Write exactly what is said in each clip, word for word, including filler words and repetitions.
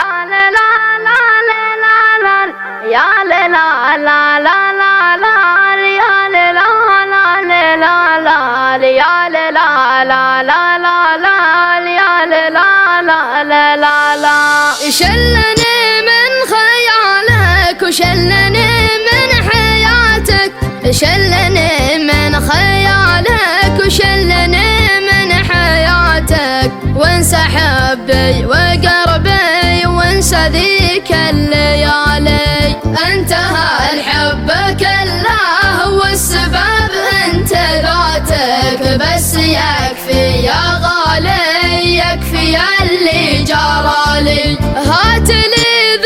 يا لا لا لا لا لا لا يا لا لا لا لا لا يا لا لا لا لا لا لا يا لا لا لا لا لا شلني من خيالك وشلني من حياتك شلني من خيالك وشلني من حياتك وانسى حبي وقربي وانسى ذيك الليالي انتهى الحب كله والسبب انت ذاتك بس يكفي يا غالي يكفي اللي جرالي هات لي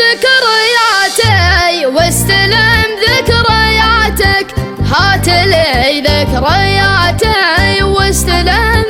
ذكرياتي واستلم ذكرياتك هات لي ذكرياتي واستلم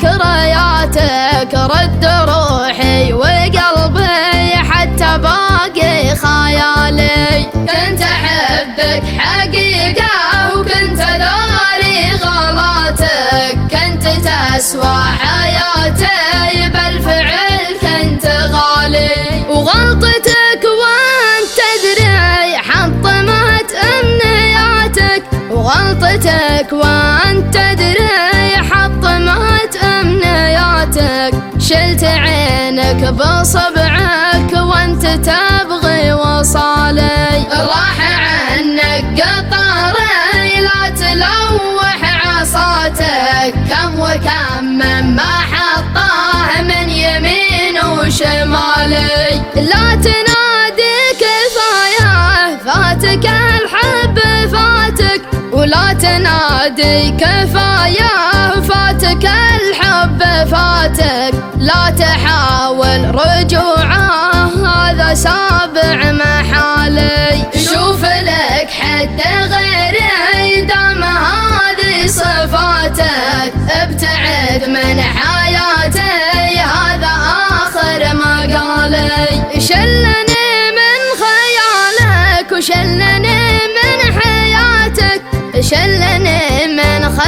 ذكرياتك رد روحي وقلبي حتى باقي خيالي كنت احبك حقيقة وكنت داري غلاتك كنت تسوى حياتي بالفعل كنت غالي وغلطتك وانت تدري حطمت امنياتك وغلطتك وانت تدري حطمت امنياتك شلت عينك بصبعك وانت تبغي وصالي راح عنك قطاري لا تلوح عصاتك كم وكم من ما حطاه من يمين وشمالي لا تنادي كفايه فاتك الحب فاتك ولا تنادي كفايه فاتك الحب فاتك لا تحاول رجوعه هذا سابع محالي شوف لك حد غيري دام هذه صفاتك ابتعد من حياتي هذا آخر مقالي شلني من خيالك وشلني من حياتك شلني من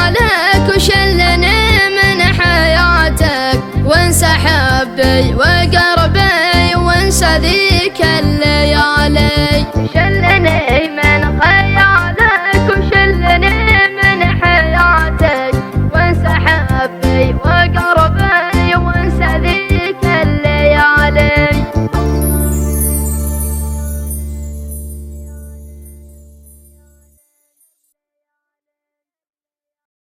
خيالك وشلني من حياتك وانسى حبي